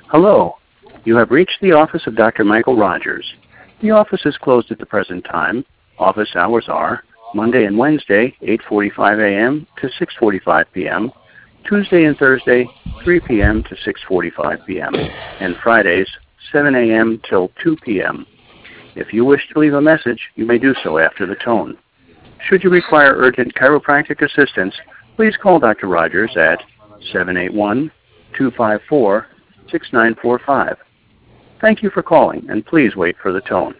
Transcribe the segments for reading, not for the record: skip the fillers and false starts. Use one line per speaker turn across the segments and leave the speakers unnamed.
Hello. You have reached the office of Dr. Michael Rogers. The office is closed at the present time. Office hours are Monday and Wednesday, 8:45 a.m. to 6:45 p.m., Tuesday and Thursday, 3 p.m. to 6:45 p.m., and Fridays, 7 a.m. till 2 p.m. If you wish to leave a message, you may do so after the tone. Should you require urgent chiropractic assistance, please call Dr. Rogers at 781-254-6945. Thank you for calling, and please wait for the tone.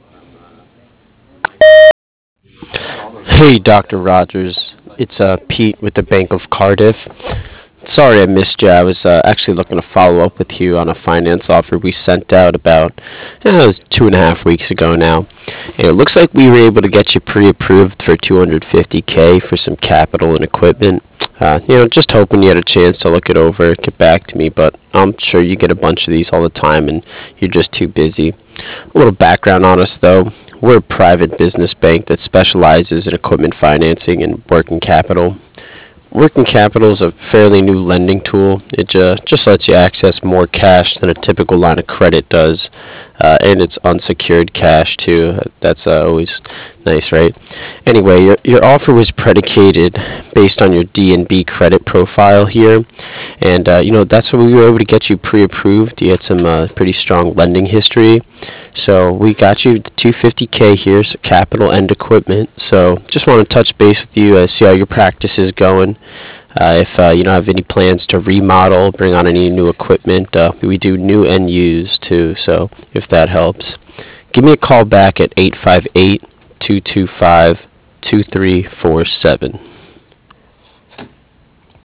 Hey, Dr. Rogers. It's Pete with the Bank of Cardiff. Sorry I missed you. I was actually looking to follow up with you on a finance offer we sent out about it was 2.5 weeks ago now. And it looks like we were able to get you pre-approved for 250K for some capital and equipment. Just hoping you had a chance to look it over, get back to me, but I'm sure you get a bunch of these all the time and you're just too busy. A little background on us, though. We're a private business bank that specializes in equipment financing and working capital. Working capital is a fairly new lending tool. It just lets you access more cash than a typical line of credit does, and it's unsecured cash too. That's always nice, right? Anyway, your offer was predicated based on your D&B credit profile here, and that's what we were able to get you pre-approved. You had some pretty strong lending history, so we got you the 250K here, so capital and equipment. So just want to touch base with you, see how your practice is going. If you don't have any plans to remodel, bring on any new equipment, we do new and used too. So if that helps, give me a call back at 858-225-2347.